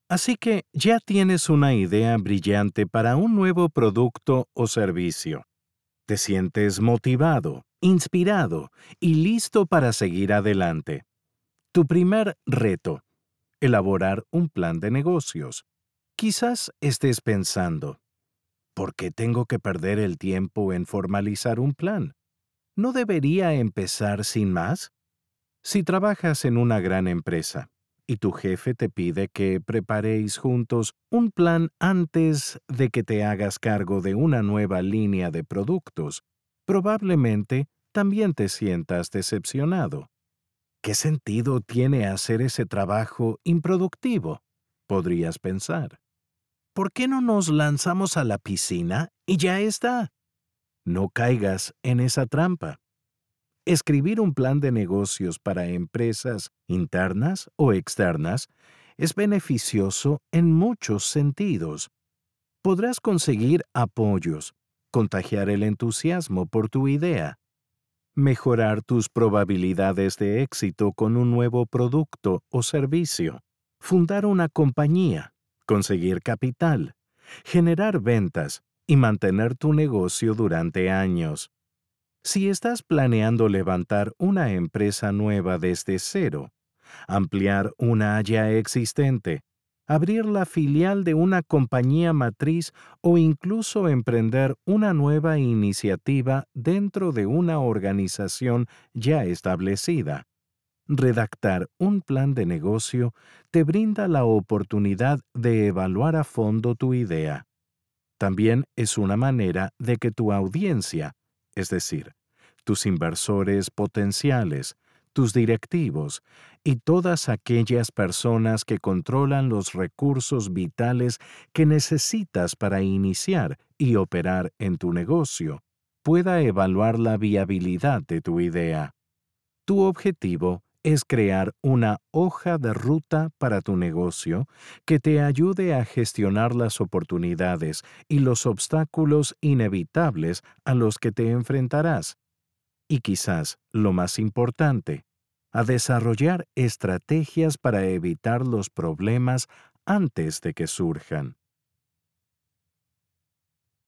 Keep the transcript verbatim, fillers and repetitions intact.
Así que ya tienes una idea brillante para un nuevo producto o servicio. Te sientes motivado, inspirado y listo para seguir adelante. Tu primer reto: elaborar un plan de negocios. Quizás estés pensando, ¿por qué tengo que perder el tiempo en formalizar un plan? ¿No debería empezar sin más? Si trabajas en una gran empresa y tu jefe te pide que preparéis juntos un plan antes de que te hagas cargo de una nueva línea de productos, probablemente también te sientas decepcionado. ¿Qué sentido tiene hacer ese trabajo improductivo?, podrías pensar. ¿Por qué no nos lanzamos a la piscina y ya está? No caigas en esa trampa. Escribir un plan de negocios para empresas internas o externas es beneficioso en muchos sentidos. Podrás conseguir apoyos, contagiar el entusiasmo por tu idea, mejorar tus probabilidades de éxito con un nuevo producto o servicio, fundar una compañía, conseguir capital, generar ventas y mantener tu negocio durante años. Si estás planeando levantar una empresa nueva desde cero, ampliar una ya existente, abrir la filial de una compañía matriz o incluso emprender una nueva iniciativa dentro de una organización ya establecida, redactar un plan de negocio te brinda la oportunidad de evaluar a fondo tu idea. También es una manera de que tu audiencia, es decir, tus inversores potenciales, tus directivos y todas aquellas personas que controlan los recursos vitales que necesitas para iniciar y operar en tu negocio, pueda evaluar la viabilidad de tu idea. Tu objetivo es crear una hoja de ruta para tu negocio que te ayude a gestionar las oportunidades y los obstáculos inevitables a los que te enfrentarás. Y quizás, lo más importante, a desarrollar estrategias para evitar los problemas antes de que surjan.